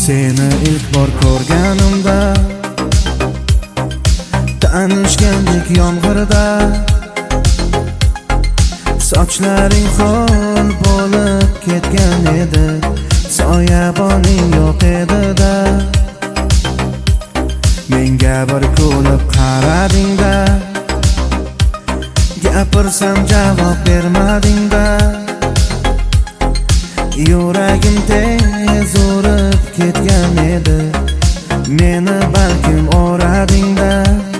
Seni ilk bor ko'rganimda, tanishgandek yomg'irda, sochlaring ho'l bo'lib ketgan edi, soyaboning yo'q edi-da. Menga bir kulib qarading-da, gapirsam javob bermading-da. Yuragim tez urib ketgan edi, meni balkim o'rading-da.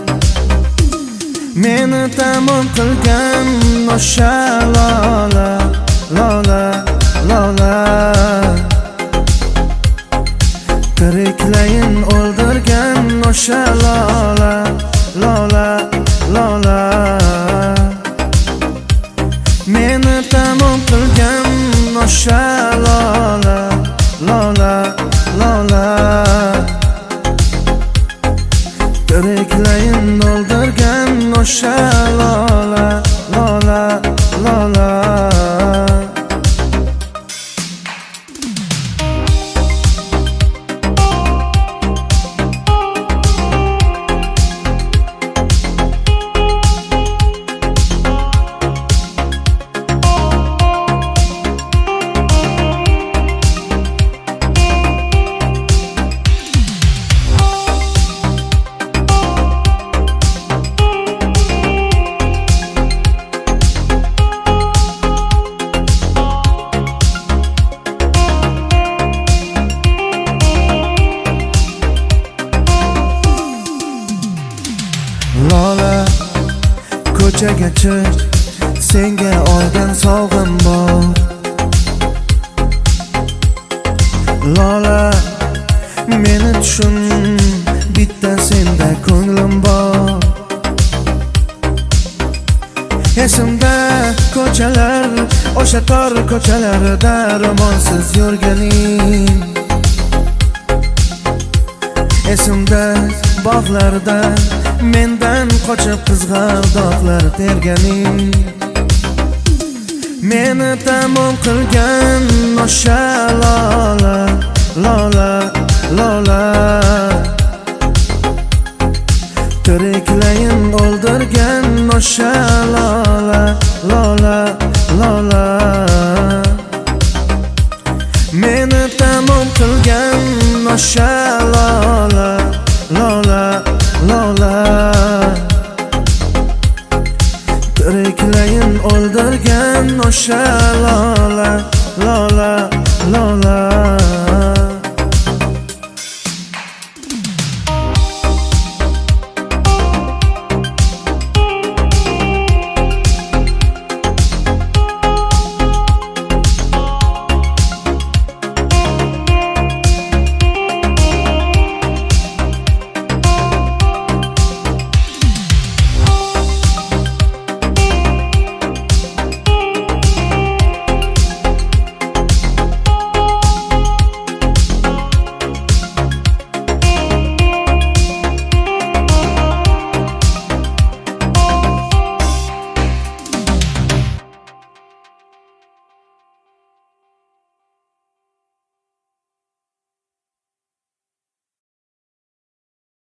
Meni tamom qilgan o'sha lola, lola, lola, tiriklayin o'ldirgan o'sha lola, lola, lola. Meni tamom qilgan o'sha lola, lola, lola, tiriklayin o'ldirgan o'sha lola, lola, lola. Lola, ko'chaga chiq, senga olgan sovg'am bor. Lola, meni tushun, bitta senda ko'nglim bor. Esimda ko'chalar, o'sha tor ko'chalarda ro'molsiz yurganing. Esimda bog'larda mendan qochib qizg'aldoqlar terganing. Meni tamom qilgan o'sha lola, lola, lola, tiriklayin o'ldirgan o'sha lola, lola, lola. Meni tamom qilgan o'sha lola, lola, lola, tiriklayin o'ldirgan o'sha lola, lola, lola.